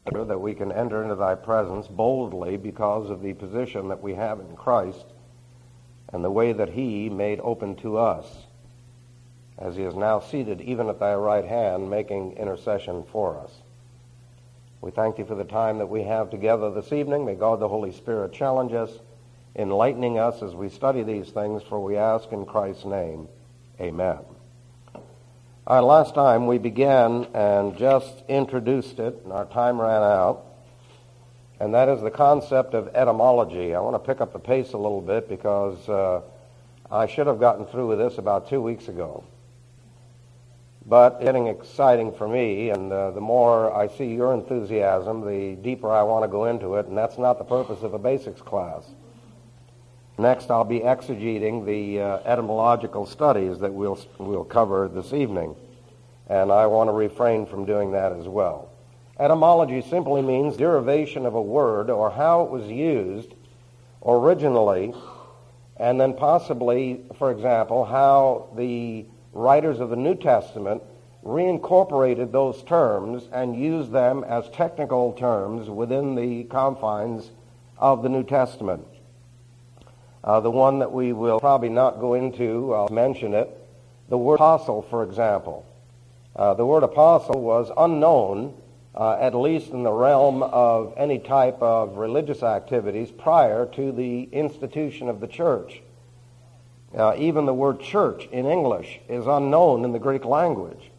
that we can enter into thy presence boldly because of the position that we have in Christ and the way that he made open to us, as he is now seated even at thy right hand, making intercession for us. We thank thee for the time that we have together this evening. May God the Holy Spirit challenge us, enlightening us as we study these things, for we ask in Christ's name. Amen. Last time we began and just introduced it, and our time ran out, and that is the concept of etymology. I want to pick up the pace a little bit because I should have gotten through with this about 2 weeks ago. But it's getting exciting for me, and the more I see your enthusiasm, the deeper I want to go into it, and that's not the purpose of a basics class. Next, I'll be exegeting the etymological studies that we'll cover this evening, and I want to refrain from doing that as well. Etymology simply means derivation of a word or how it was used originally, and then possibly, for example, how the writers of the New Testament reincorporated those terms and used them as technical terms within the confines of the New Testament. The one that we will probably not go into, I'll mention it, the word apostle, for example. The word apostle was unknown, at least in the realm of any type of religious activities prior to the institution of the church. Even the word church in English is unknown in the Greek language.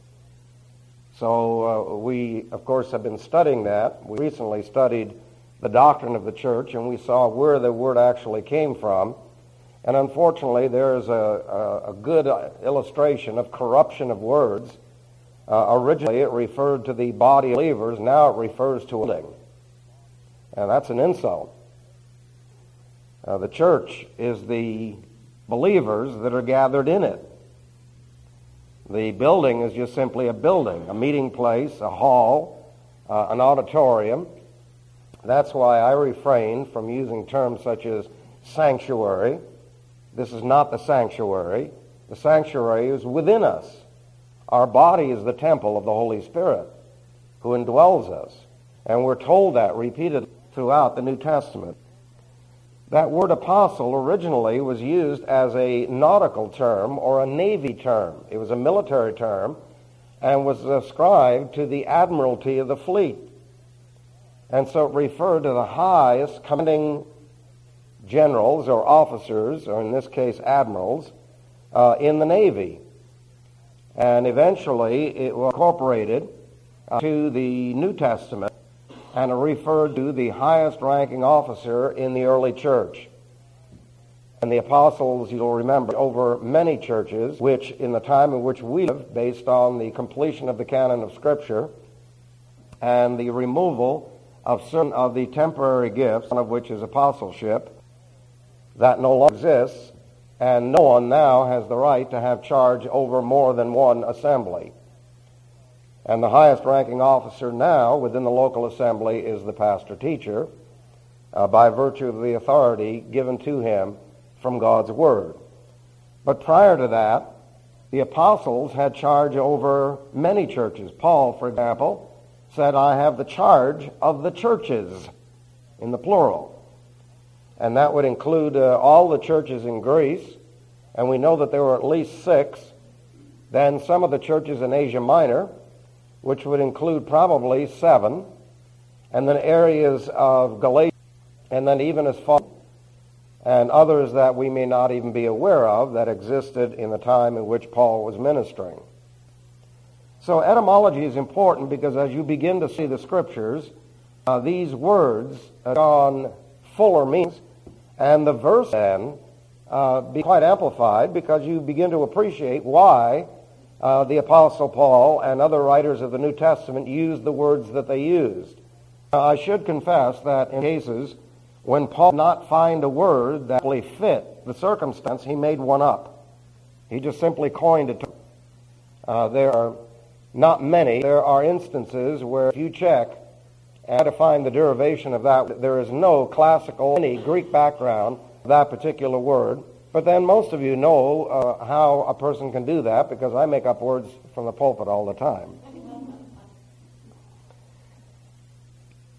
So we, of course, have been studying that. We recently studied the doctrine of the church, and we saw where the word actually came from. And unfortunately, there is a good illustration of corruption of words. Originally, it referred to the body of believers. Now it refers to a building. And that's an insult. The church is the believers that are gathered in it. The building is just simply a building, a meeting place, a hall, an auditorium. That's why I refrain from using terms such as sanctuary. This is not the sanctuary. The sanctuary is within us. Our body is the temple of the Holy Spirit who indwells us. And we're told that repeatedly throughout the New Testament. That word apostle originally was used as a nautical term or a navy term. It was a military term and was ascribed to the admiralty of the fleet. And so it referred to the highest commanding generals or officers, or in this case admirals, in the Navy. And eventually it was incorporated to the New Testament, and it referred to the highest ranking officer in the early church. And the apostles, you'll remember, over many churches, which in the time in which we live, based on the completion of the canon of Scripture and the removal of certain of the temporary gifts, one of which is apostleship, that no longer exists, and no one now has the right to have charge over more than one assembly. And the highest ranking officer now within the local assembly is the pastor-teacher, by virtue of the authority given to him from God's Word. But prior to that, the apostles had charge over many churches. Paul, for example, said, I have the charge of the churches, in the plural. And that would include all the churches in Greece, and we know that there were at least 6. Then some of the churches in Asia Minor, which would include probably 7, and then areas of Galatia, and then even as far, and others that we may not even be aware of that existed in the time in which Paul was ministering. So etymology is important because as you begin to see the Scriptures, these words on fuller meanings, and the verse then be quite amplified because you begin to appreciate why the Apostle Paul and other writers of the New Testament used the words that they used. I should confess that in cases when Paul did not find a word that really fit the circumstance, he made one up. He just simply coined it. There are not many. There are instances where if you check and try to find the derivation of that, there is no classical, any Greek background of that particular word. But then most of you know how a person can do that because I make up words from the pulpit all the time.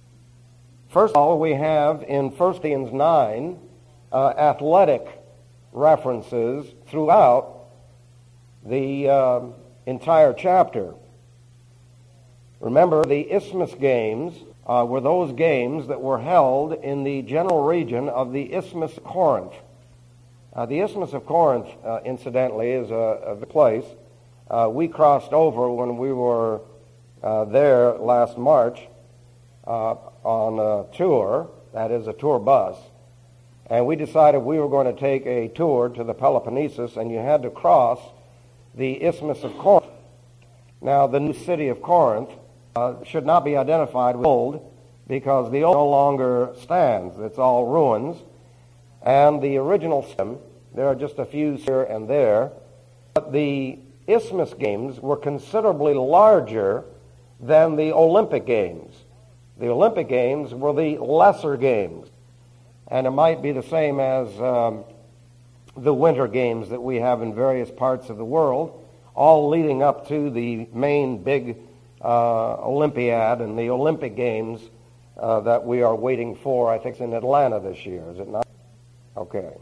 First of all, we have in 1 Corinthians 9 athletic references throughout the entire chapter. Remember, the Isthmus Games were those games that were held in the general region of the Isthmus of Corinth. The Isthmus of Corinth, incidentally, is a place we crossed over when we were there last March on a tour, that is a tour bus, and we decided we were going to take a tour to the Peloponnesus, and you had to cross the Isthmus of Corinth. Now, the new city of Corinth should not be identified with old, because the old no longer stands. It's all ruins. And the original system, there are just a few here and there, but the Isthmus Games were considerably larger than the Olympic Games. The Olympic Games were the lesser games, and it might be the same as the Winter Games that we have in various parts of the world, all leading up to the main big Olympiad and the Olympic Games that we are waiting for. I think it's in Atlanta this year, is it not? Okay.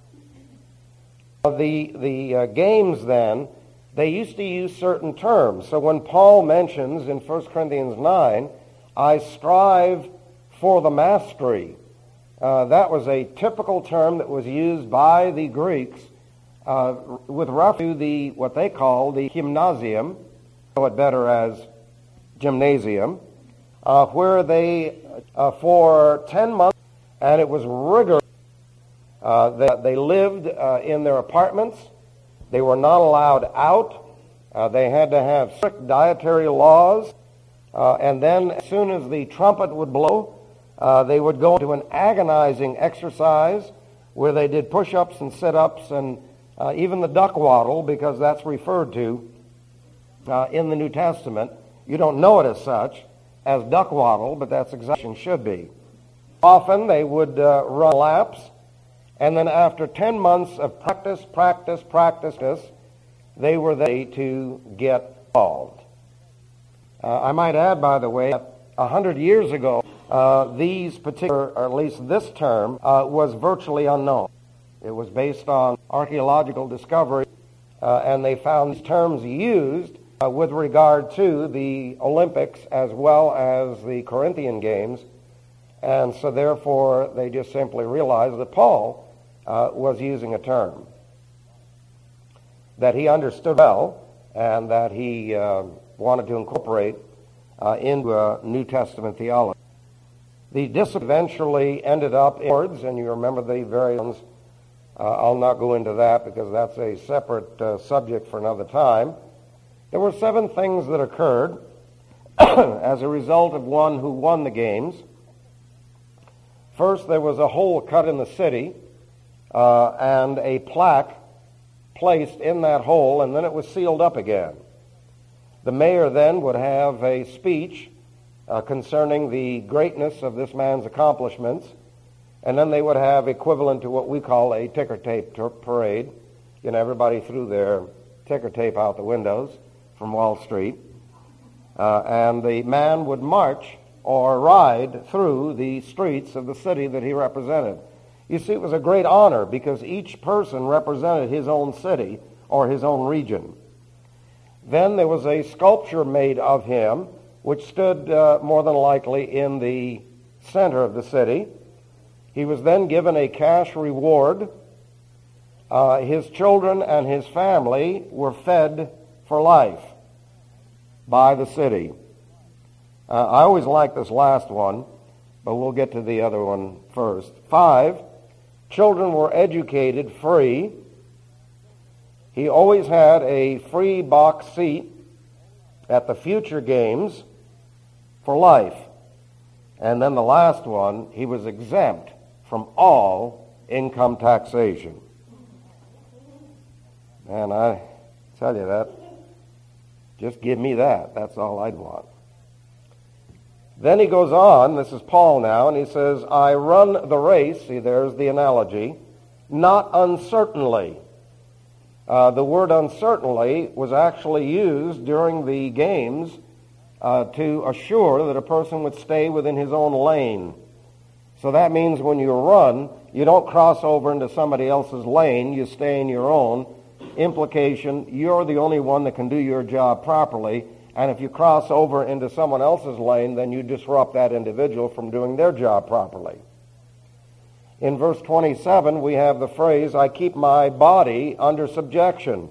The games then, they used to use certain terms. So when Paul mentions in 1 Corinthians 9, I strive for the mastery, that was a typical term that was used by the Greeks with reference to what they call the gymnasium, know it better as gymnasium, where they, for 10 months, and it was rigorous, they lived in their apartments. They were not allowed out. They had to have strict dietary laws. And then as soon as the trumpet would blow, they would go into an agonizing exercise where they did push-ups and sit-ups and even the duck waddle, because that's referred to in the New Testament. You don't know it as such, as duck waddle, but that's exactly what it should be. Often they would run laps, and then after 10 months of practice, they were ready to get involved. I might add, by the way, that 100 years ago, these particular, or at least this term, was virtually unknown. It was based on archaeological discovery, and they found these terms used with regard to the Olympics as well as the Corinthian Games, and so therefore they just simply realized that Paul was using a term that he understood well and that he wanted to incorporate into New Testament theology. The discipline eventually ended up in words, and you remember the variants. I'll not go into that because that's a separate subject for another time. There were 7 things that occurred as a result of one who won the games. First, there was a hole cut in the city and a plaque placed in that hole, and then it was sealed up again. The mayor then would have a speech concerning the greatness of this man's accomplishments, and then they would have equivalent to what we call a ticker tape parade. You know, everybody threw their ticker tape out the windows from Wall Street, and the man would march or ride through the streets of the city that he represented. You see, it was a great honor because each person represented his own city or his own region. Then there was a sculpture made of him which stood more than likely in the center of the city. He was then given a cash reward. His children and his family were fed for life by the city. I always like this last one, but we'll get to the other one first. 5, children were educated free. He always had a free box seat at the future games for life. And then the last one, he was exempt from all income taxation. And I tell you that, just give me that. That's all I'd want. Then he goes on, this is Paul now, and he says, I run the race, see there's the analogy, not uncertainly. The word uncertainly was actually used during the games to assure that a person would stay within his own lane. So that means when you run, you don't cross over into somebody else's lane, you stay in your own. Implication, you're the only one that can do your job properly, and if you cross over into someone else's lane, then you disrupt that individual from doing their job properly. In verse 27, we have the phrase, I keep my body under subjection.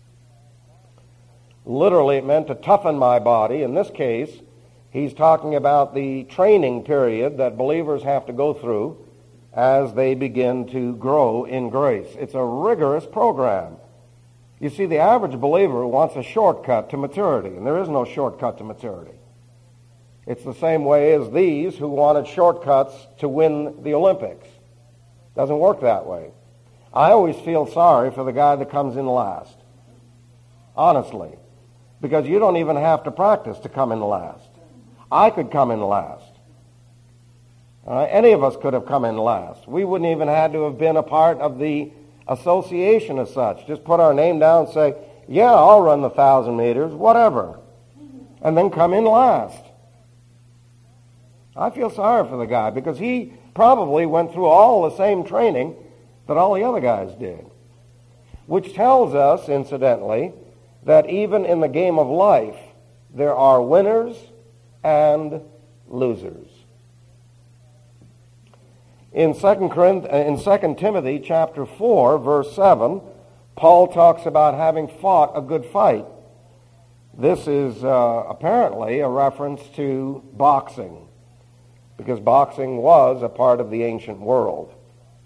Literally, it meant to toughen my body. In this case, he's talking about the training period that believers have to go through as they begin to grow in grace. It's a rigorous program. You see, the average believer wants a shortcut to maturity, and there is no shortcut to maturity. It's the same way as these who wanted shortcuts to win the Olympics. Doesn't work that way. I always feel sorry for the guy that comes in last. Honestly. Because you don't even have to practice to come in last. I could come in last. Any of us could have come in last. We wouldn't even had to have been a part of the association as such. Just put our name down and say, yeah, I'll run the 1,000 meters, whatever. And then come in last. I feel sorry for the guy because he probably went through all the same training that all the other guys did. Which tells us, incidentally, that even in the game of life, there are winners and losers. In 2 Timothy chapter 4, verse 7, Paul talks about having fought a good fight. This is apparently a reference to boxing, because boxing was a part of the ancient world.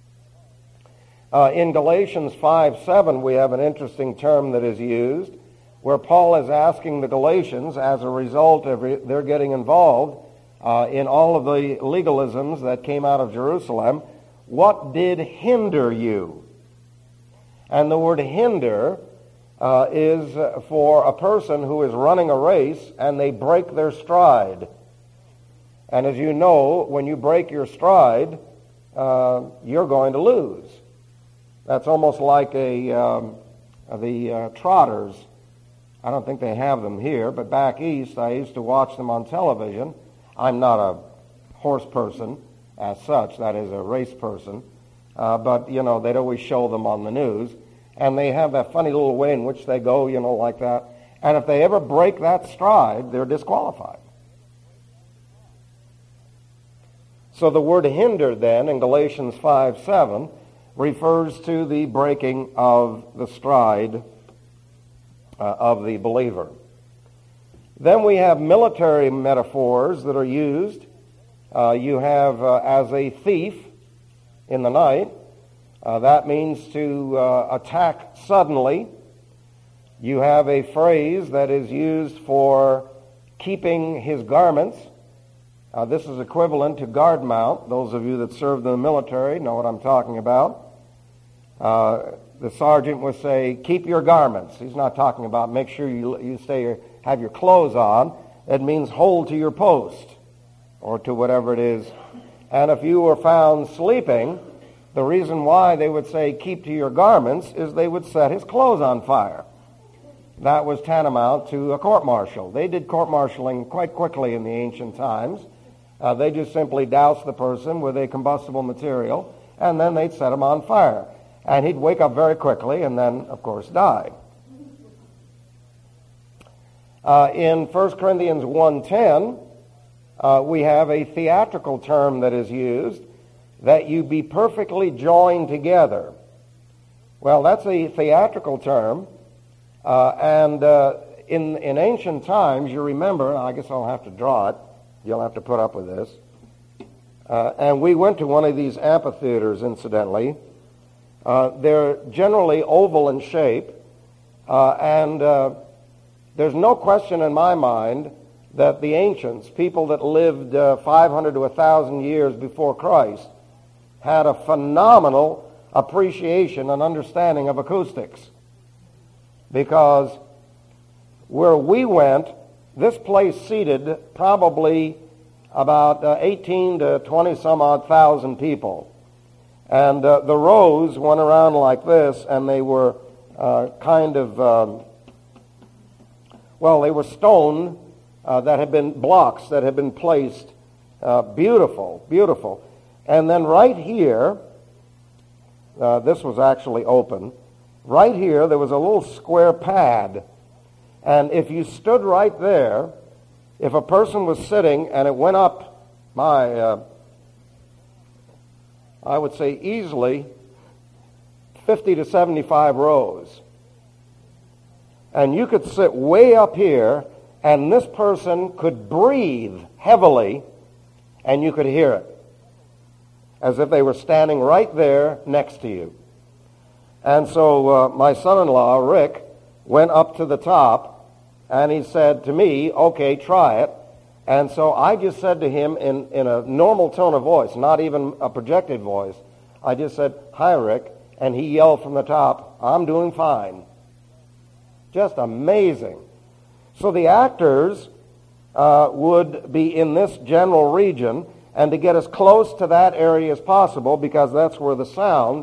In Galatians 5:7, we have an interesting term that is used, where Paul is asking the Galatians, as a result of their getting involved in all of the legalisms that came out of Jerusalem, what did hinder you? And the word hinder is for a person who is running a race and they break their stride. And as you know, when you break your stride, you're going to lose. That's almost like the trotters. I don't think they have them here, but back east I used to watch them on television. I'm not a horse person as such, that is a race person, but, you know, they'd always show them on the news, and they have that funny little way in which they go, you know, like that, and if they ever break that stride, they're disqualified. So the word hinder then in Galatians 5:7 refers to the breaking of the stride of the believer. Then we have military metaphors that are used. You have as a thief in the night. That means to attack suddenly. You have a phrase that is used for keeping his garments. This is equivalent to guard mount. Those of you that served in the military know what I'm talking about. The sergeant would say, keep your garments. He's not talking about make sure you have your clothes on. It means hold to your post or to whatever it is. And if you were found sleeping, the reason why they would say keep to your garments is they would set his clothes on fire. That was tantamount to a court-martial. They did court-martialing quite quickly in the ancient times. They just simply doused the person with a combustible material, and then they'd set him on fire. And he'd wake up very quickly and then, of course, die. In 1 Corinthians 1:10, we have a theatrical term that is used, that you be perfectly joined together. Well, that's a theatrical term, and in ancient times, you remember, I guess I'll have to draw it, you'll have to put up with this, and we went to one of these amphitheaters, incidentally. They're generally oval in shape, and there's no question in my mind that the ancients, people that lived 500 to 1,000 years before Christ, had a phenomenal appreciation and understanding of acoustics. Because where we went, this place seated probably about 18 to 20 some odd thousand people. And the rows went around like this, and they were they were stone that had been blocks that had been placed, beautiful. And then right here, this was actually open. Right here, there was a little square pad. And if you stood right there, if a person was sitting and it went up I would say easily 50 to 75 rows. And you could sit way up here, and this person could breathe heavily, and you could hear it, as if they were standing right there next to you. And so my son-in-law, Rick, went up to the top, and he said to me, okay, try it. And so I just said to him in a normal tone of voice, not even a projected voice, I just said, hi, Rick, and he yelled from the top, I'm doing fine. Just amazing. So the actors would be in this general region, and to get as close to that area as possible, because that's where the sound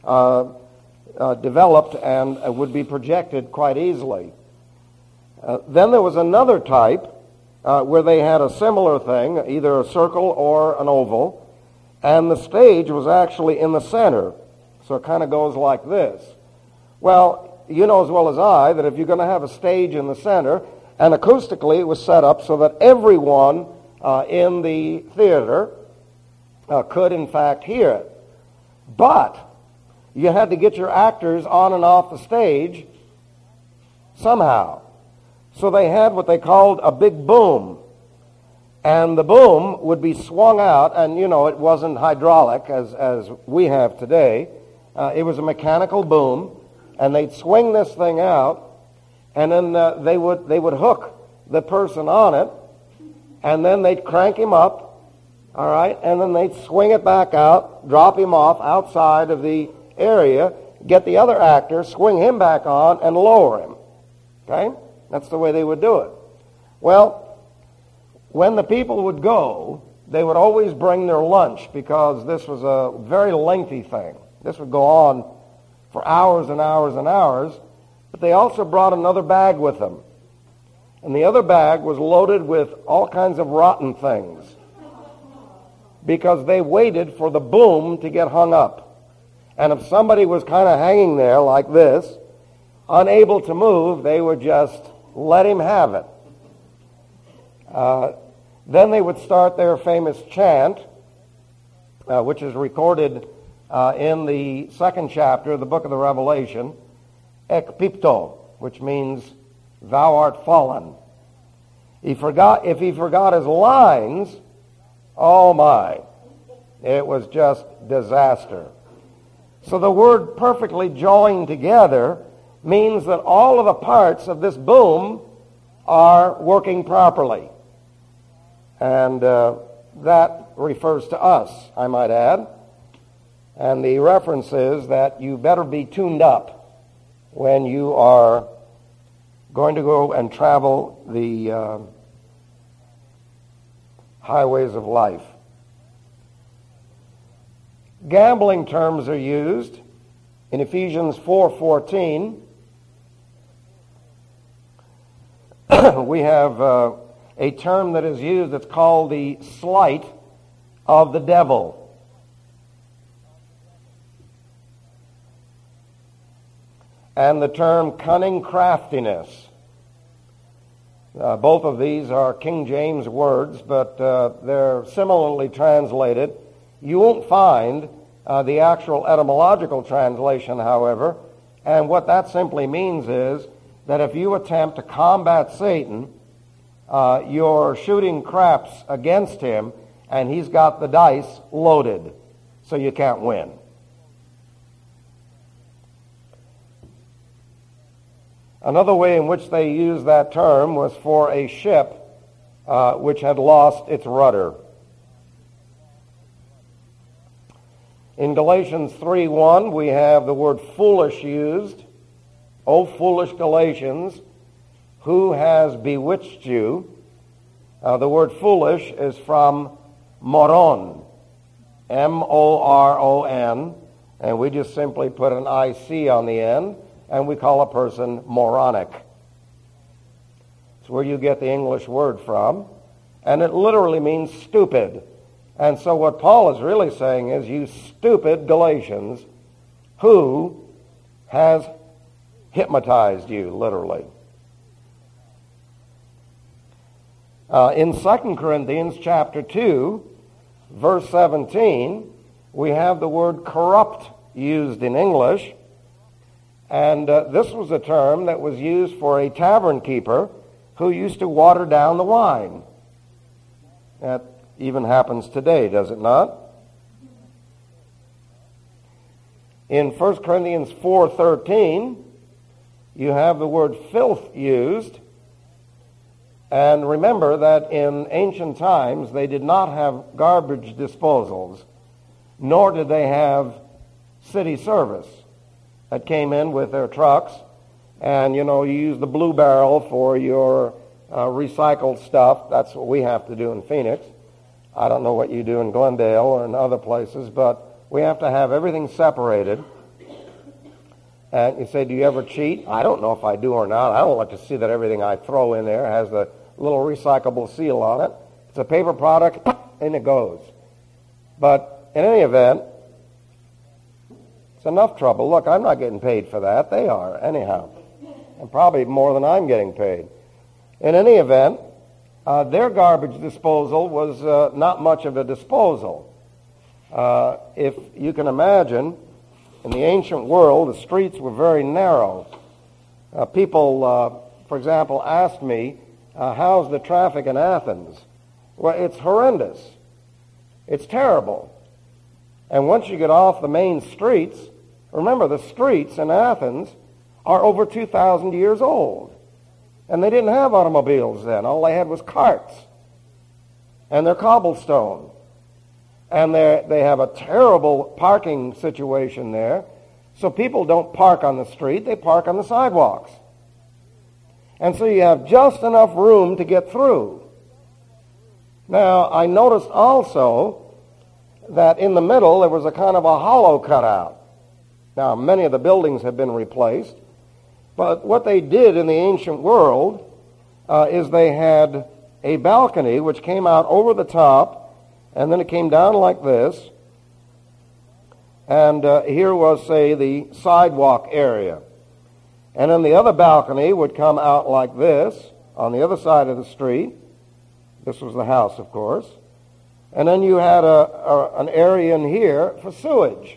developed and would be projected quite easily. Then there was another type where they had a similar thing, either a circle or an oval, and the stage was actually in the center. So it kind of goes like this. Well, you know as well as I that if you're going to have a stage in the center, and acoustically it was set up so that everyone in the theater could in fact hear it. But you had to get your actors on and off the stage somehow. So they had what they called a big boom. And the boom would be swung out, and you know, it wasn't hydraulic as we have today. It was a mechanical boom, and they'd swing this thing out, and then they would hook the person on it, and then they'd crank him up, all right, and then they'd swing it back out, drop him off outside of the area, get the other actor, swing him back on, and lower him. Okay? That's the way they would do it. Well, when the people would go, they would always bring their lunch, because this was a very lengthy thing. This would go on for hours and hours and hours, but they also brought another bag with them. And the other bag was loaded with all kinds of rotten things, because they waited for the boom to get hung up. And if somebody was kind of hanging there like this, unable to move, they would just let him have it. Then they would start their famous chant, which is recorded in the 2nd chapter of the book of the Revelation, Ek Pipto, which means, thou art fallen. If he forgot his lines, oh my, it was just disaster. So the word perfectly joined together means that all of the parts of this boom are working properly. And that refers to us, I might add. And the reference is that you better be tuned up when you are going to go and travel the highways of life. Gambling terms are used in Ephesians 4:14. We have a term that is used that's called the sleight of the devil. And the term cunning craftiness. Both of these are King James words, but they're similarly translated. You won't find the actual etymological translation, however, and what that simply means is that if you attempt to combat Satan, you're shooting craps against him, and he's got the dice loaded, so you can't win. Another way in which they used that term was for a ship which had lost its rudder. In Galatians 3:1, we have the word foolish used. O foolish Galatians, who has bewitched you? The word foolish is from moron, M-O-R-O-N, and we just simply put an I-C on the end, and we call a person moronic. It's where you get the English word from, and it literally means stupid. And so what Paul is really saying is, you stupid Galatians, who has hypnotized you, literally? In 2 Corinthians chapter 2, verse 17, we have the word corrupt used in English. And this was a term that was used for a tavern keeper who used to water down the wine. That even happens today, does it not? In 1 Corinthians 4:13, you have the word filth used. And remember that in ancient times, they did not have garbage disposals, nor did they have city service that came in with their trucks. And, you use the blue barrel for your recycled stuff. That's what we have to do in Phoenix. I don't know what you do in Glendale or in other places, but we have to have everything separated. And you say, do you ever cheat? I don't know if I do or not. I don't like to see that everything I throw in there has the little recyclable seal on it. It's a paper product, and it goes. But in any event, it's enough trouble. Look, I'm not getting paid for that. They are, anyhow. And probably more than I'm getting paid. In any event, their garbage disposal was not much of a disposal. If you can imagine, in the ancient world, the streets were very narrow. People, for example, asked me, how's the traffic in Athens? Well, it's horrendous. It's terrible. And once you get off the main streets, remember the streets in Athens are over 2,000 years old. And they didn't have automobiles then. All they had was carts. And they're cobblestone. And they have a terrible parking situation there. So people don't park on the street, they park on the sidewalks. And so you have just enough room to get through. Now, I noticed also that in the middle there was a kind of a hollow cutout. Now, many of the buildings have been replaced, but what they did in the ancient world is they had a balcony which came out over the top, and then it came down like this, and here was, say, the sidewalk area. And then the other balcony would come out like this on the other side of the street. This was the house, of course. And then you had an area in here for sewage.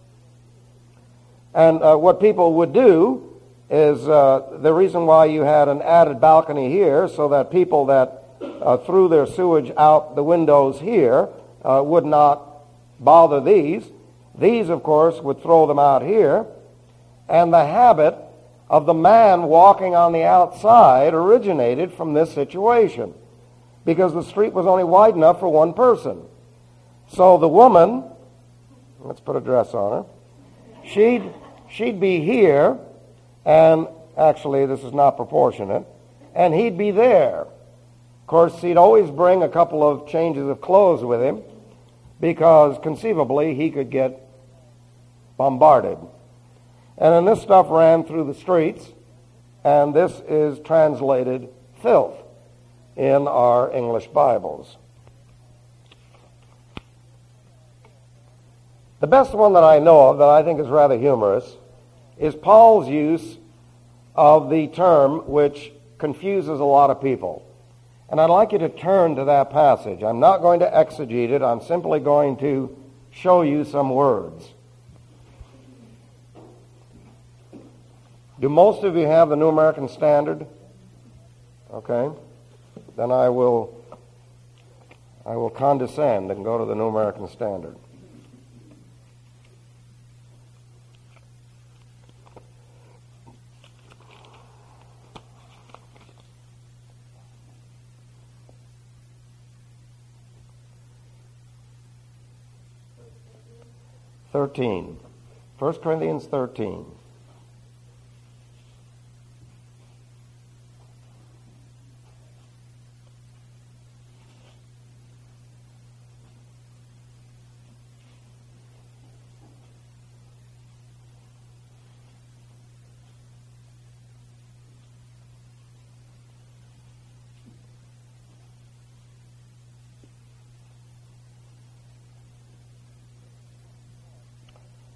And what people would do is the reason why you had an added balcony here, so that people that threw their sewage out the windows here would not bother these. These, of course, would throw them out here. And the habit of the man walking on the outside originated from this situation, because the street was only wide enough for one person. So the woman, let's put a dress on her, she'd be here, and actually this is not proportionate, and he'd be there. Of course, he'd always bring a couple of changes of clothes with him, because conceivably he could get bombarded. And then this stuff ran through the streets, and this is translated filth in our English Bibles. The best one that I know of that I think is rather humorous is Paul's use of the term which confuses a lot of people. And I'd like you to turn to that passage. I'm not going to exegete it. I'm simply going to show you some words. Do most of you have the New American Standard? Okay. Then I will condescend and go to the New American Standard. (13). 1 Corinthians 13.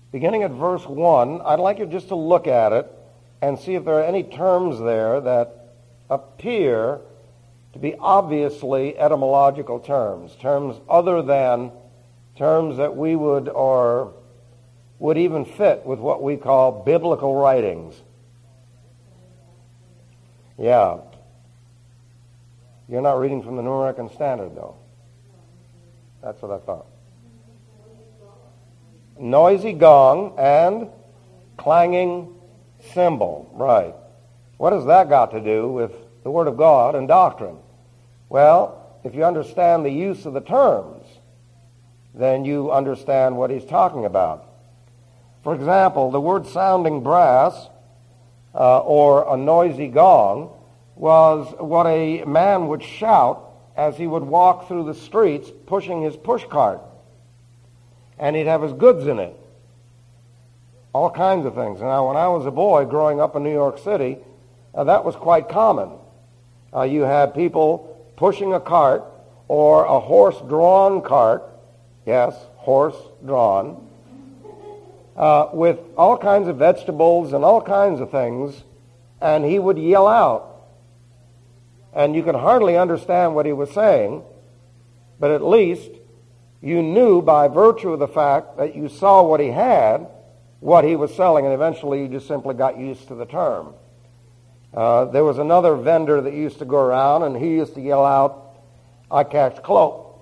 beginning at verse 1, I'd like you just to look at it and see if there are any terms there that appear to be obviously etymological terms, terms other than terms that we would or would even fit with what we call biblical writings. Yeah. You're not reading from the New American Standard, though. That's what I thought. Noisy gong and clanging cymbal. Right. What has that got to do with the Word of God and doctrine? Well, if you understand the use of the terms, then you understand what he's talking about. For example, the word sounding brass or a noisy gong was what a man would shout as he would walk through the streets pushing his push cart. And he'd have his goods in it. All kinds of things. Now, when I was a boy growing up in New York City, that was quite common. You had people pushing a cart or a horse-drawn cart, yes, horse-drawn, with all kinds of vegetables and all kinds of things, and he would yell out. And you could hardly understand what he was saying, but at least you knew by virtue of the fact that you saw what he had, what he was selling, and eventually you just simply got used to the term. There was another vendor that used to go around, and he used to yell out, "I catch cloak."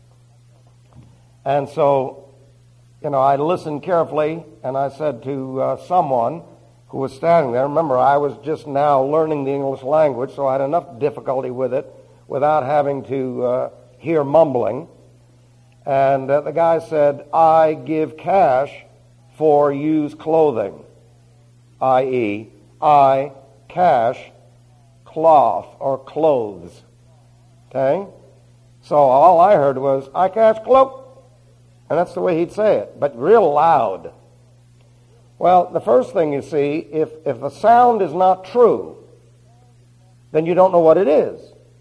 And so, I listened carefully, and I said to someone who was standing there, remember, I was just now learning the English language, so I had enough difficulty with it without having to hear mumbling. And the guy said, "I give cash for used clothing," i.e., I cash cloth or clothes. Okay? So all I heard was, "I cash cloak." And that's the way he'd say it, but real loud. Well, the first thing you see, if the sound is not true, then you don't know what it is.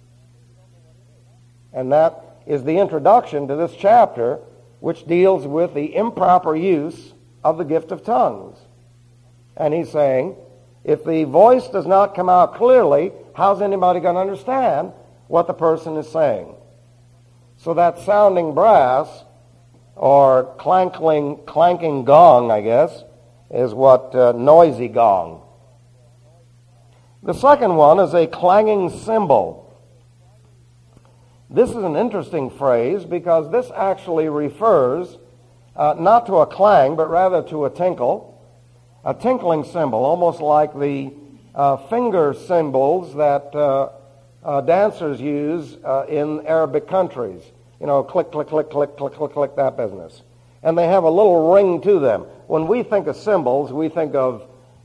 And that is the introduction to this chapter, which deals with the improper use of the gift of tongues. And he's saying, if the voice does not come out clearly, how's anybody going to understand what the person is saying? So that sounding brass, or clanking gong, I guess, is what noisy gong. The second one is a clanging cymbal. This is an interesting phrase because this actually refers not to a clang, but rather to a tinkle. A tinkling cymbal, almost like the finger cymbals that dancers use in Arabic countries. Click, click, click, click, click, click, click, that business. And they have a little ring to them. When we think of cymbals, we think of,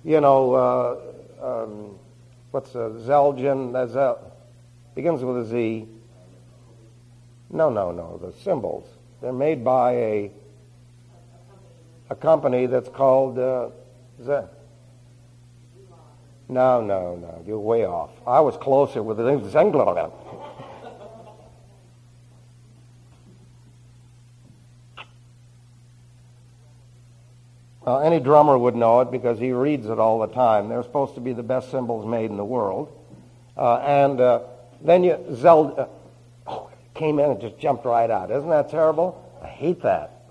what's a Zelgin? Begins with a Z. No. The cymbals. They're made by a company that's called No. You're way off. I was closer with the Zengler. Any drummer would know it because he reads it all the time. They're supposed to be the best cymbals made in the world. And then came in and just jumped right out. Isn't that terrible? I hate that.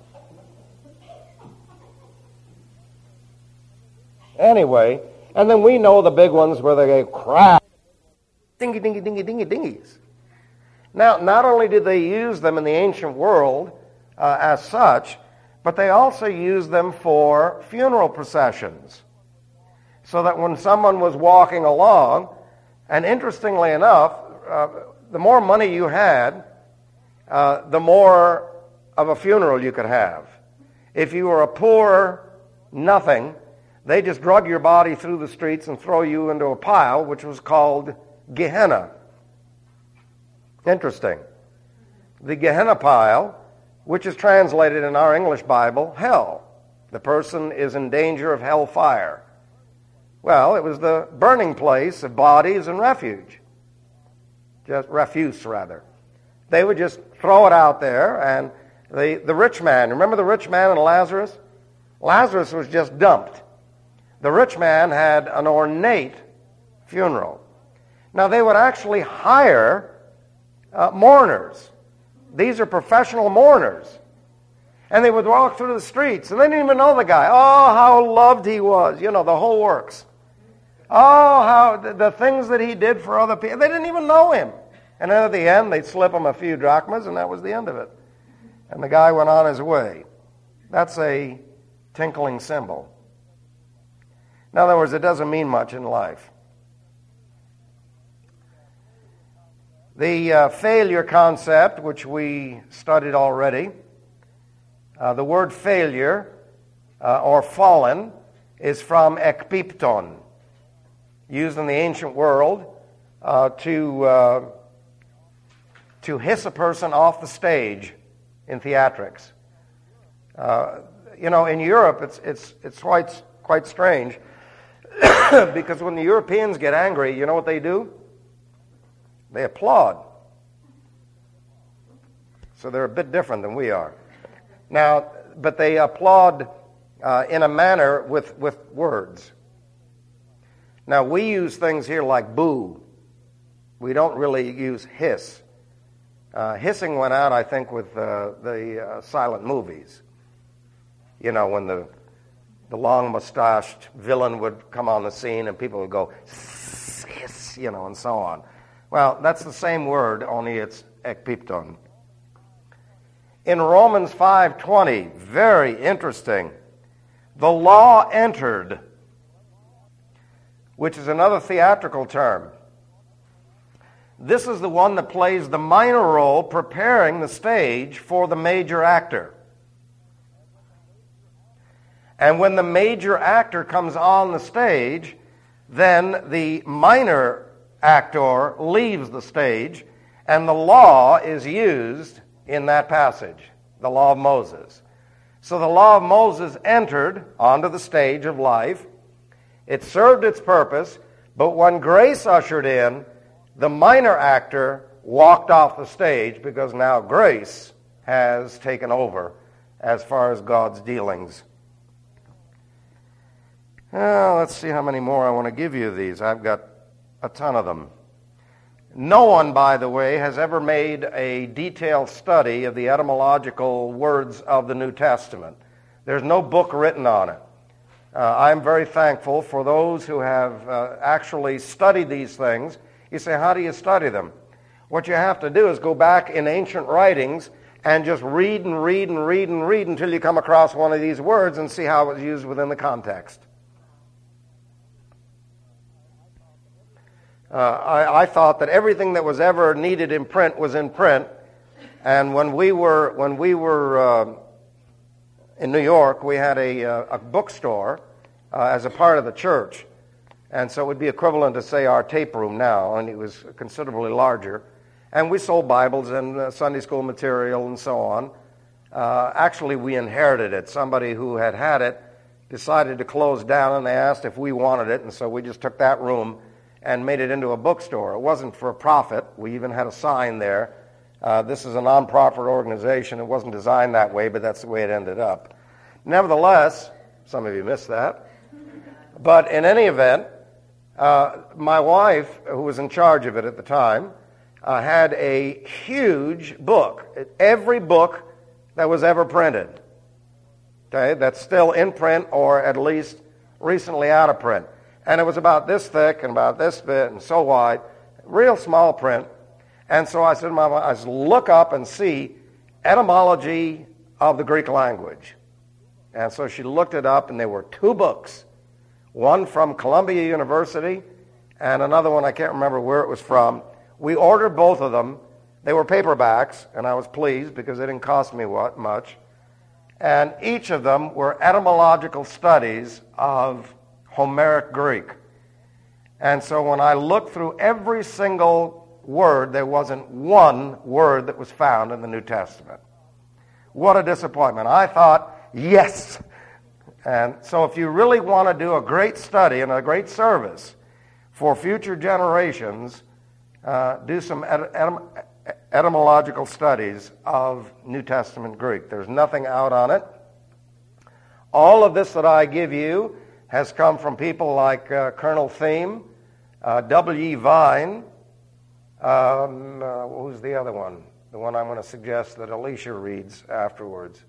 Anyway, and then we know the big ones where they go crack, dingy, dingy, dingy, dingy, dingies. Now, not only did they use them in the ancient world as such, but they also used them for funeral processions. So that when someone was walking along, and interestingly enough, the more money you had, the more of a funeral you could have. If you were a poor nothing, they just drug your body through the streets and throw you into a pile, which was called Gehenna. Interesting. The Gehenna pile, which is translated in our English Bible, hell. The person is in danger of hell fire. Well, it was the burning place of bodies and refuse, rather. They would just throw it out there, and the rich man, remember the rich man and Lazarus? Lazarus was just dumped. The rich man had an ornate funeral. Now, they would actually hire mourners. These are professional mourners. And they would walk through the streets, and they didn't even know the guy. Oh, how loved he was. You know, the whole works. Oh, how the things that he did for other people. They didn't even know him. And then at the end, they'd slip him a few drachmas, and that was the end of it. And the guy went on his way. That's a tinkling cymbal. In other words, it doesn't mean much in life. The failure concept, which we studied already, the word failure or fallen is from ekpipton, used in the ancient world to hiss a person off the stage in theatrics. In Europe, it's quite strange because when the Europeans get angry, you know what they do? They applaud. So they're a bit different than we are. Now, but they applaud in a manner with words. Now, we use things here like boo. We don't really use hiss. Hissing went out, I think, with the silent movies. You know, when the long-mustached villain would come on the scene and people would go, hiss, and so on. Well, that's the same word, only it's ekpipton. In Romans 5:20, very interesting, the law entered, which is another theatrical term. This is the one that plays the minor role preparing the stage for the major actor. And when the major actor comes on the stage, then the minor actor leaves the stage, and the law is used in that passage, the law of Moses. So the law of Moses entered onto the stage of life. It served its purpose, but when grace ushered in, the minor actor walked off the stage because now grace has taken over as far as God's dealings. Let's see how many more I want to give you of these. I've got a ton of them. No one, by the way, has ever made a detailed study of the etymological words of the New Testament. There's no book written on it. I'm very thankful for those who have actually studied these things. You say, how do you study them? What you have to do is go back in ancient writings and just read and read and read and read until you come across one of these words and see how it's used within the context. I thought that everything that was ever needed in print was in print, and when we were in New York, we had a bookstore as a part of the church, and so it would be equivalent to, say, our tape room now, and it was considerably larger. And we sold Bibles and Sunday school material and so on. Actually, we inherited it. Somebody who had it decided to close down, and they asked if we wanted it, and so we just took that room and made it into a bookstore. It wasn't for profit. We even had a sign there. This is a non-profit organization. It wasn't designed that way, but that's the way it ended up. Nevertheless, some of you missed that. But in any event, my wife, who was in charge of it at the time, had a huge book. Every book that was ever printed. Okay, that's still in print or at least recently out of print. And it was about this thick and about this bit and so wide, real small print. And so I said to my wife, I said, look up and see etymology of the Greek language. And so she looked it up, and there were two books, one from Columbia University and another one, I can't remember where it was from. We ordered both of them. They were paperbacks, and I was pleased because they didn't cost me much. And each of them were etymological studies of Homeric Greek. And so when I looked through every single word, there wasn't one word that was found in the New Testament. What a disappointment. I thought, yes. And so if you really want to do a great study and a great service for future generations, do some etymological studies of New Testament Greek. There's nothing out on it. All of this that I give you has come from people like Colonel Thiem, W.E. Vine, who's the other one? The one I'm going to suggest that Alicia reads afterwards.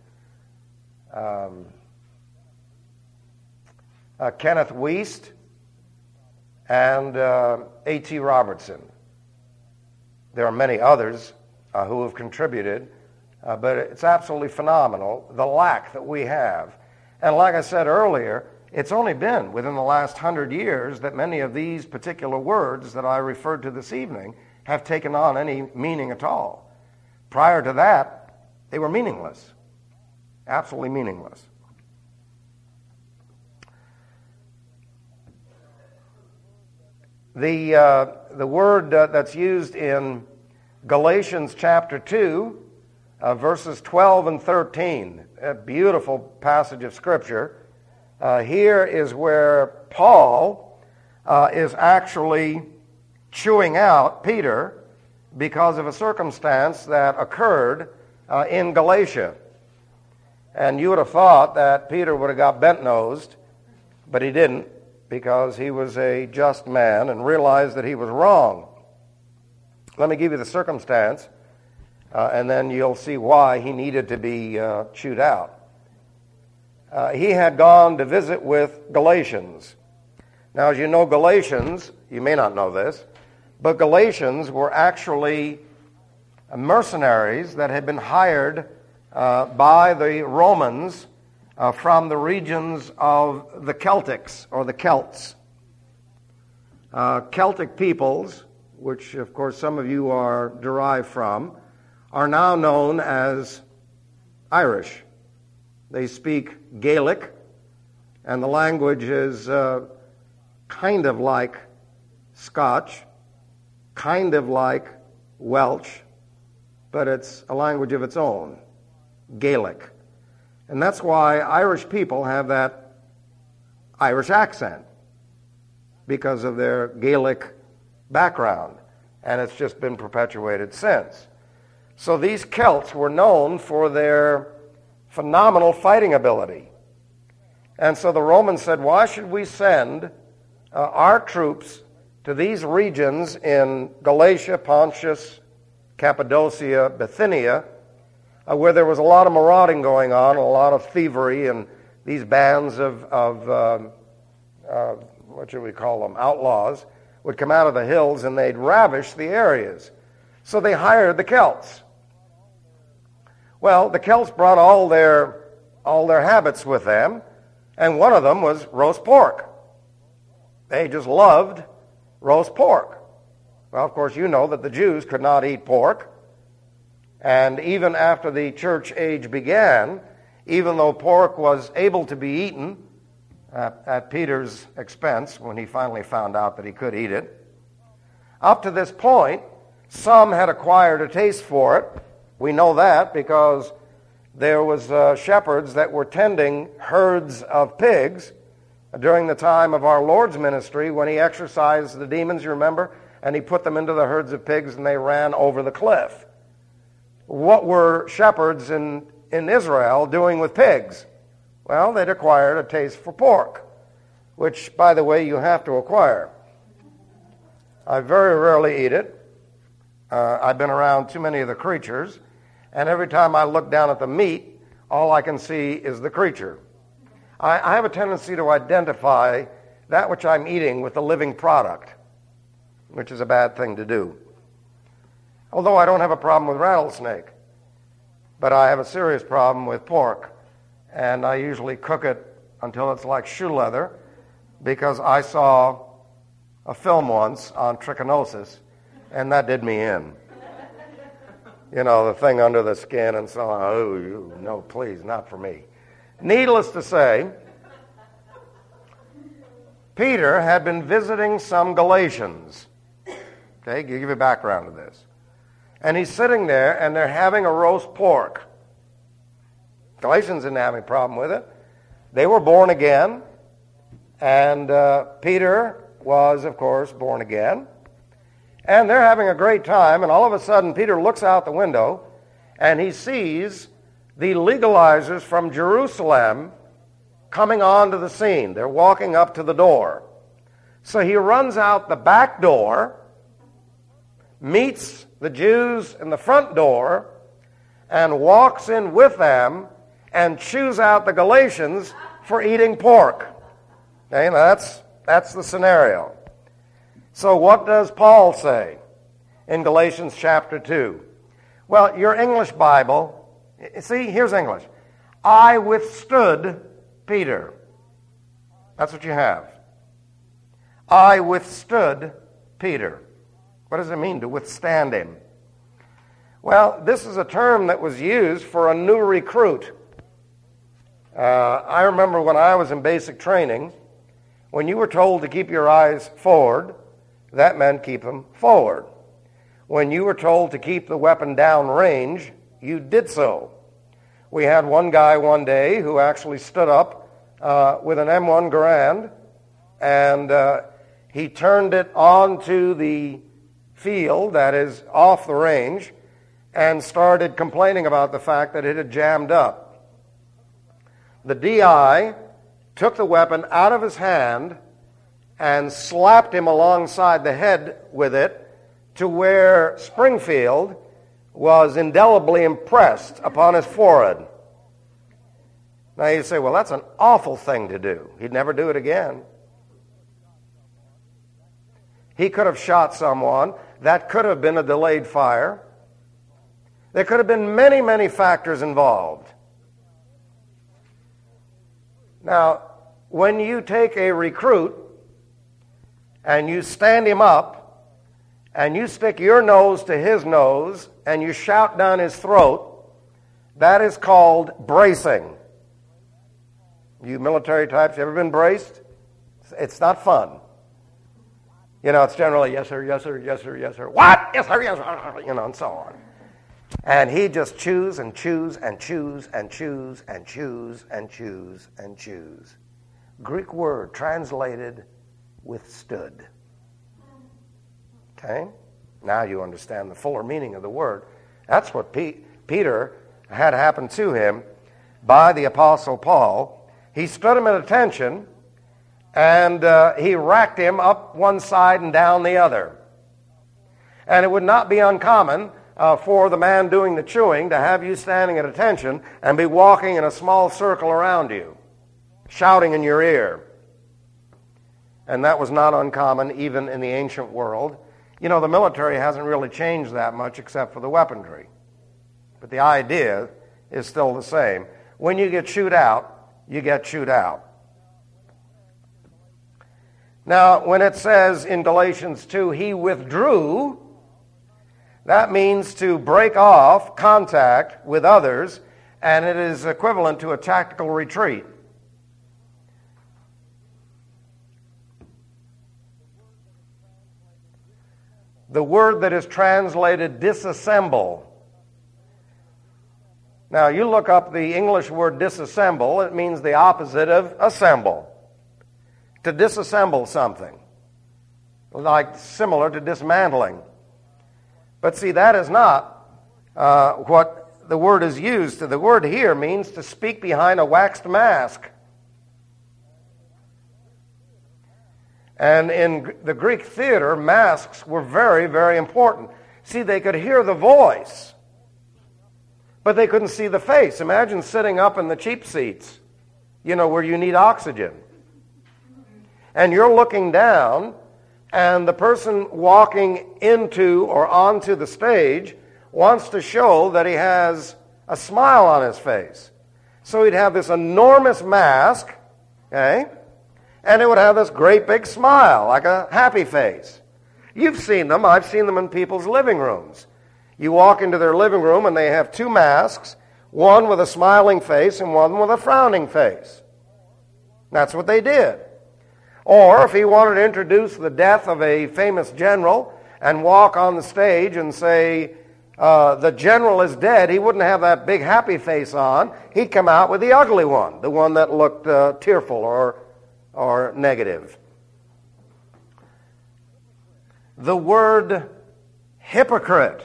Kenneth Wiest and A.T. Robertson. There are many others who have contributed, but it's absolutely phenomenal, the lack that we have. And like I said earlier, it's only been within the last 100 years that many of these particular words that I referred to this evening have taken on any meaning at all. Prior to that, they were meaningless, absolutely meaningless. The word that's used in Galatians chapter 2, verses 12 and 13, a beautiful passage of Scripture. Here is where Paul is actually chewing out Peter because of a circumstance that occurred in Galatia. And you would have thought that Peter would have got bent-nosed, but he didn't, because he was a just man and realized that he was wrong. Let me give you the circumstance, and then you'll see why he needed to be chewed out. He had gone to visit with Galatians. Now, as you know, Galatians, you may not know this, but Galatians were actually mercenaries that had been hired by the Romans from the regions of the Celtics, or the Celts. Celtic peoples, which of course some of you are derived from, are now known as Irish. They speak Gaelic, and the language is kind of like Scotch, kind of like Welsh, but it's a language of its own, Gaelic. And that's why Irish people have that Irish accent, because of their Gaelic background, and it's just been perpetuated since. So these Celts were known for their phenomenal fighting ability. And so the Romans said, why should we send our troops to these regions in Galatia, Pontus, Cappadocia, Bithynia, where there was a lot of marauding going on, a lot of thievery, and these bands of what should we call them, outlaws, would come out of the hills and they'd ravish the areas. So they hired the Celts. Well, the Celts brought all their habits with them, and one of them was roast pork. They just loved roast pork. Well, of course, you know that the Jews could not eat pork, and even after the church age began, even though pork was able to be eaten at Peter's expense when he finally found out that he could eat it, up to this point, some had acquired a taste for it. We know that because there was shepherds that were tending herds of pigs during the time of our Lord's ministry when he exorcised the demons, you remember? And he put them into the herds of pigs and they ran over the cliff. What were shepherds in Israel doing with pigs? Well, they'd acquired a taste for pork, which, by the way, you have to acquire. I very rarely eat it. I've been around too many of the creatures, and every time I look down at the meat, all I can see is the creature. I have a tendency to identify that which I'm eating with the living product, which is a bad thing to do. Although I don't have a problem with rattlesnake, but I have a serious problem with pork, and I usually cook it until it's like shoe leather, because I saw a film once on trichinosis, and that did me in. You know, the thing under the skin and so on. Oh, no, please, not for me. Needless to say, Peter had been visiting some Galatians. Okay, give you background to this. And he's sitting there, and they're having a roast pork. Galatians didn't have any problem with it. They were born again, and Peter was, of course, born again. And they're having a great time, and all of a sudden Peter looks out the window, and he sees the legalizers from Jerusalem coming onto the scene. They're walking up to the door. So he runs out the back door, meets the Jews in the front door, and walks in with them and chews out the Galatians for eating pork. Okay, that's the scenario. So what does Paul say in Galatians chapter 2? Well, your English Bible, see, here's English. I withstood Peter. That's what you have. I withstood Peter. What does it mean to withstand him? Well, this is a term that was used for a new recruit. I remember when I was in basic training, when you were told to keep your eyes forward, that meant keep them forward. When you were told to keep the weapon down range, you did so. We had one guy one day who actually stood up with an M1 Garand, and he turned it onto the field, that is, off the range, and started complaining about the fact that it had jammed up. The DI took the weapon out of his hand and slapped him alongside the head with it to where Springfield was indelibly impressed upon his forehead. Now you say, well, that's an awful thing to do. He'd never do it again. He could have shot someone. That could have been a delayed fire. There could have been many, many factors involved. Now, when you take a recruit and you stand him up and you stick your nose to his nose and you shout down his throat, that is called bracing. You military types, ever been braced? It's not fun. You know, it's generally, yes, sir, yes, sir, yes, sir, yes, sir. What? Yes, sir, yes, sir, you know, and so on. And he just chews and chews and chews and chews and chews and chews and chews. Greek word translated withstood. Okay? Now you understand the fuller meaning of the word. That's what Peter had happened to him by the Apostle Paul. He stood him at attention, and he racked him up one side and down the other. And it would not be uncommon for the man doing the chewing to have you standing at attention and be walking in a small circle around you, shouting in your ear. And that was not uncommon even in the ancient world. You know, the military hasn't really changed that much except for the weaponry. But the idea is still the same. When you get chewed out, you get chewed out. Now, when it says in Galatians 2, he withdrew, that means to break off contact with others, and it is equivalent to a tactical retreat. The word that is translated disassemble. Now, you look up the English word disassemble, it means the opposite of assemble. To disassemble something, like similar to dismantling. But see, that is not what the word is used. The word here means to speak behind a waxed mask. And in the Greek theater, masks were very, very important. See, they could hear the voice, but they couldn't see the face. Imagine sitting up in the cheap seats, you know, where you need oxygen. And you're looking down, and the person walking into or onto the stage wants to show that he has a smile on his face. So he'd have this enormous mask, okay, and it would have this great big smile, like a happy face. You've seen them. I've seen them in people's living rooms. You walk into their living room, and they have two masks, one with a smiling face and one with a frowning face. That's what they did. Or if he wanted to introduce the death of a famous general and walk on the stage and say, the general is dead, he wouldn't have that big happy face on. He'd come out with the ugly one, the one that looked tearful or negative. The word hypocrite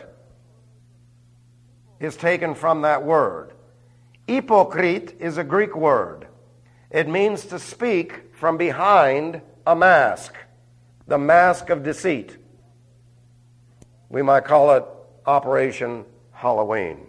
is taken from that word. Hypocrite is a Greek word. It means to speak from behind a mask, the mask of deceit. We might call it Operation Halloween.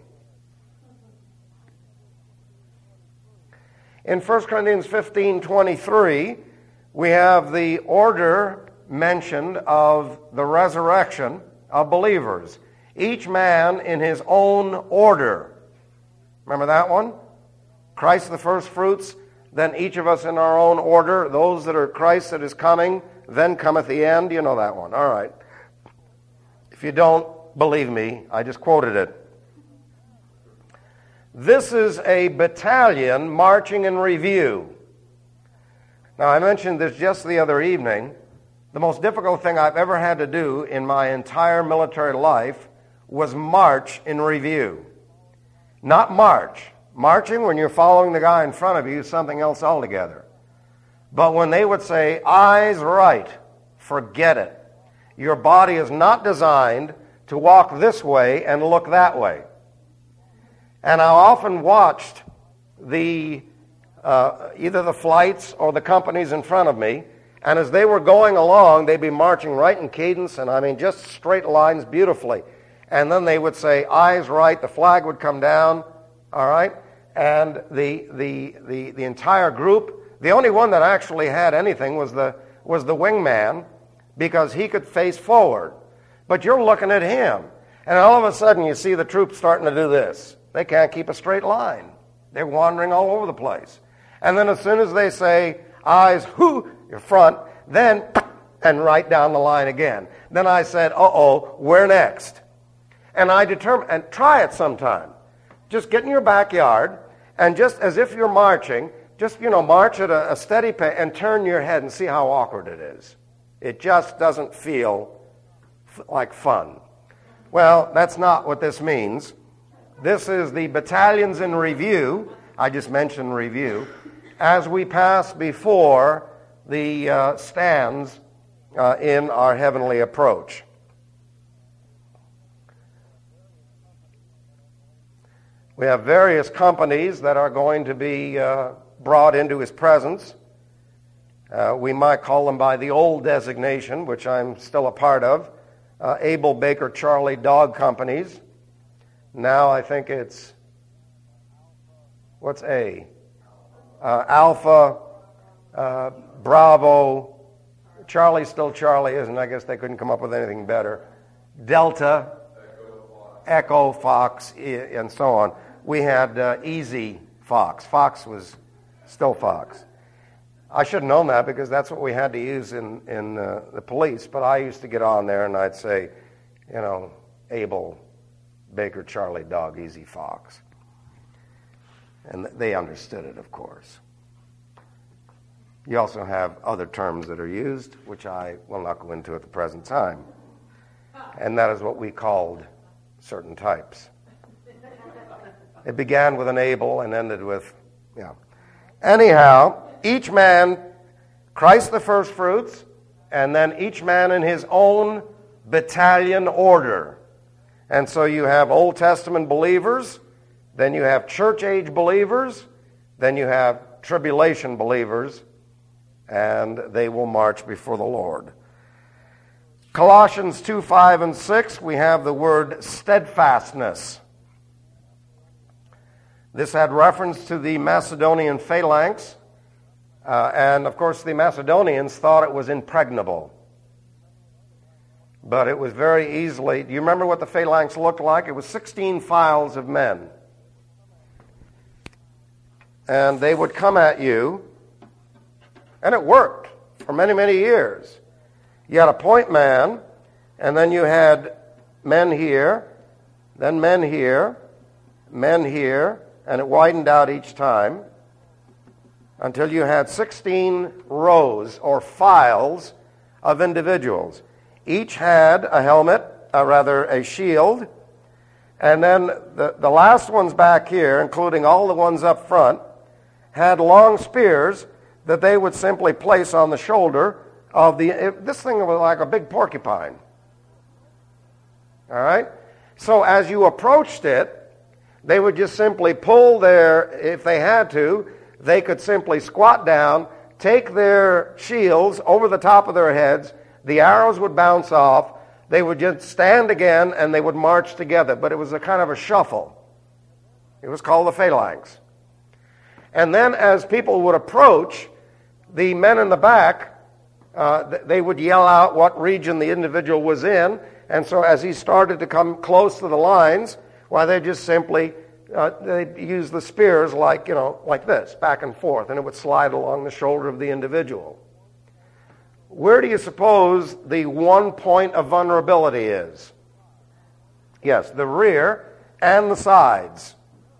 In 1 Corinthians 15:23, we have the order mentioned of the resurrection of believers. Each man in his own order. Remember that one? Christ the first fruits, then each of us in our own order. Those that are Christ that is coming, then cometh the end. You know that one. All right. If you don't believe me, I just quoted it. This is a battalion marching in review. Now, I mentioned this just the other evening. The most difficult thing I've ever had to do in my entire military life was march in review. Not march. Marching when you're following the guy in front of you is something else altogether. But when they would say, eyes right, forget it. Your body is not designed to walk this way and look that way. And I often watched the either the flights or the companies in front of me, and as they were going along, they'd be marching right in cadence, and I mean just straight lines beautifully. And then they would say, eyes right, the flag would come down, all right? And the entire group, the only one that actually had anything was the wingman, because he could face forward. But you're looking at him, and all of a sudden you see the troops starting to do this. They can't keep a straight line. They're wandering all over the place. And then as soon as they say, eyes, your front, then, and right down the line again. Then I said, where next? And I determined, and try it sometime. Just get in your backyard, and just as if you're marching, just, march at a steady pace and turn your head and see how awkward it is. It just doesn't feel like fun. Well, that's not what this means. This is the battalions in review. I just mentioned review. As we pass before the stands in our heavenly approach. We have various companies that are going to be brought into his presence. We might call them by the old designation, which I'm still a part of, Abel, Baker, Charlie Dog Companies. Now I think it's, what's A? Alpha, Bravo, Charlie's still Charlie, isn't it? I guess they couldn't come up with anything better. Delta, Echo, Fox, and so on. We had Easy Fox. Fox was still Fox. I should have known that because that's what we had to use in the police, but I used to get on there and I'd say, Abel, Baker, Charlie, Dog, Easy Fox. And they understood it, of course. You also have other terms that are used, which I will not go into at the present time. And that is what we called certain types. It began with an Abel and ended with, Anyhow, each man, Christ the first fruits, and then each man in his own battalion order. And so you have Old Testament believers, then you have church age believers, then you have tribulation believers, and they will march before the Lord. Colossians 2, 5, and 6, we have the word steadfastness. This had reference to the Macedonian phalanx, and of course the Macedonians thought it was impregnable. But it was very easily, do you remember what the phalanx looked like? It was 16 files of men. And they would come at you, and it worked for many, many years. You had a point man, and then you had men here, then men here, and it widened out each time until you had 16 rows or files of individuals. Each had a helmet, a shield, and then the last ones back here, including all the ones up front, had long spears that they would simply place on the shoulder of this thing was like a big porcupine. All right? So as you approached it, they would just simply pull if they had to, they could simply squat down, take their shields over the top of their heads, the arrows would bounce off, they would just stand again, and they would march together. But it was a kind of a shuffle. It was called the phalanx. And then as people would approach, the men in the back, they would yell out what region the individual was in. And so as he started to come close to the lines, well, they just simply, they use the spears like this, back and forth, and it would slide along the shoulder of the individual. Where do you suppose the one point of vulnerability is? Yes, the rear and the sides.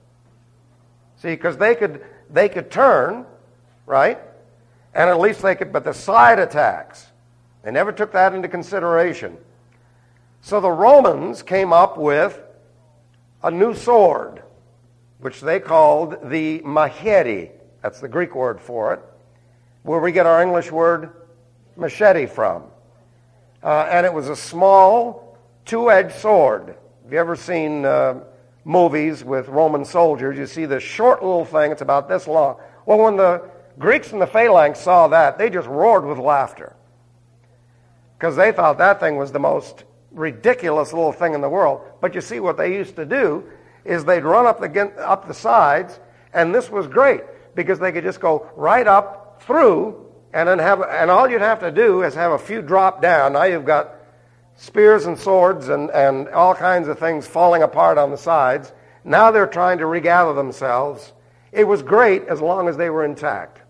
See, because they could turn, right? And at least they could, but the side attacks, they never took that into consideration. So the Romans came up with a new sword, which they called the machete. That's the Greek word for it, where we get our English word machete from. And it was a small, two-edged sword. Have you ever seen movies with Roman soldiers? You see this short little thing, it's about this long. Well, when the Greeks in the phalanx saw that, they just roared with laughter, because they thought that thing was the most ridiculous little thing in the world. But you see, what they used to do is they'd run up the sides, and this was great, because they could just go right up through, and then and all you'd have to do is have a few drop down. Now you've got spears and swords and all kinds of things falling apart on the sides. Now they're trying to regather themselves. It was great as long as they were intact.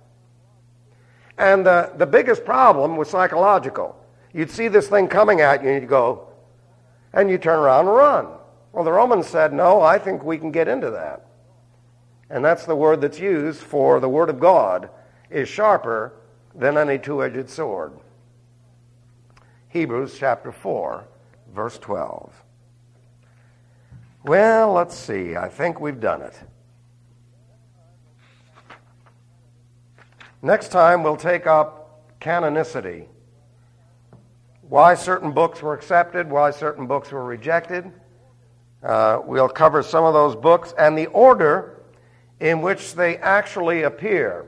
And the biggest problem was psychological. You'd see this thing coming at you, and you'd go, and you turn around and run. Well, the Romans said, no, I think we can get into that. And that's the word that's used for the Word of God is sharper than any two-edged sword. Hebrews chapter 4, verse 12. Well, let's see. I think we've done it. Next time, we'll take up canonicity. Why certain books were accepted, why certain books were rejected. We'll cover some of those books and the order in which they actually appear.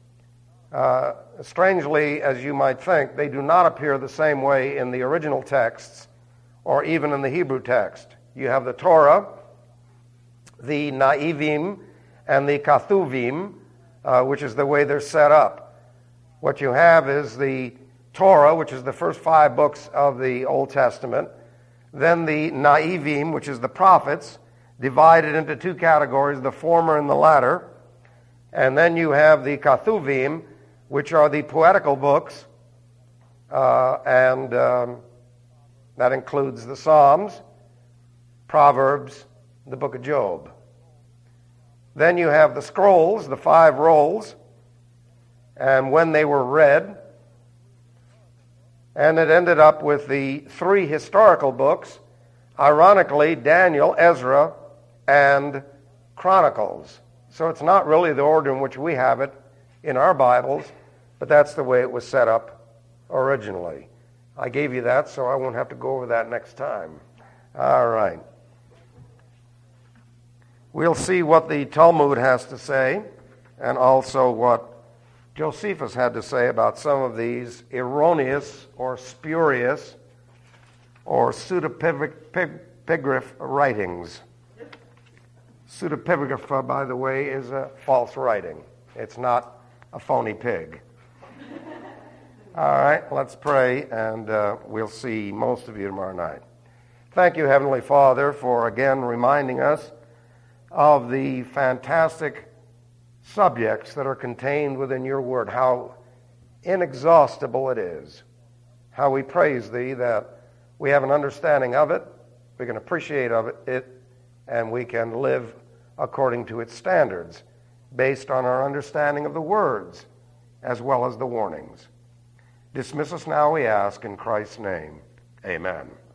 Strangely, as you might think, they do not appear the same way in the original texts or even in the Hebrew text. You have the Torah, the Naivim, and the Kathuvim, which is the way they're set up. What you have is the Torah, which is the first 5 books of the Old Testament, then the Naivim, which is the prophets, divided into 2 categories, the former and the latter, and then you have the Kathuvim, which are the poetical books, and that includes the Psalms, Proverbs, the book of Job. Then you have the scrolls, the 5 rolls, and when they were read, and it ended up with the 3 historical books, ironically, Daniel, Ezra, and Chronicles. So it's not really the order in which we have it in our Bibles, but that's the way it was set up originally. I gave you that, so I won't have to go over that next time. All right. We'll see what the Talmud has to say, and also what Josephus had to say about some of these erroneous or spurious or pseudepigraph writings. Pseudepigrapha, by the way, is a false writing. It's not a phony pig. All right, let's pray, and we'll see most of you tomorrow night. Thank you, Heavenly Father, for again reminding us of the fantastic subjects that are contained within your word, how inexhaustible it is, how we praise thee that we have an understanding of it, we can appreciate of it, and we can live according to its standards, based on our understanding of the words as well as the warnings. Dismiss us now, we ask, in Christ's name. Amen.